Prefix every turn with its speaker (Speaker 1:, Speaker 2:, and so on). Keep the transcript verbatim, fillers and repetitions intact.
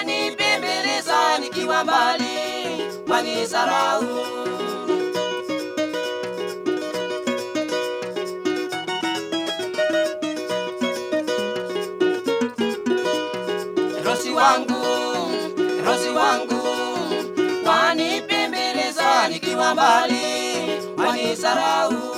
Speaker 1: wanipembeleza nikiwa mbali, wanisarau. Rosi wangu, Rosi wangu, wanipembeleza nikiwa mbali, wanisarau.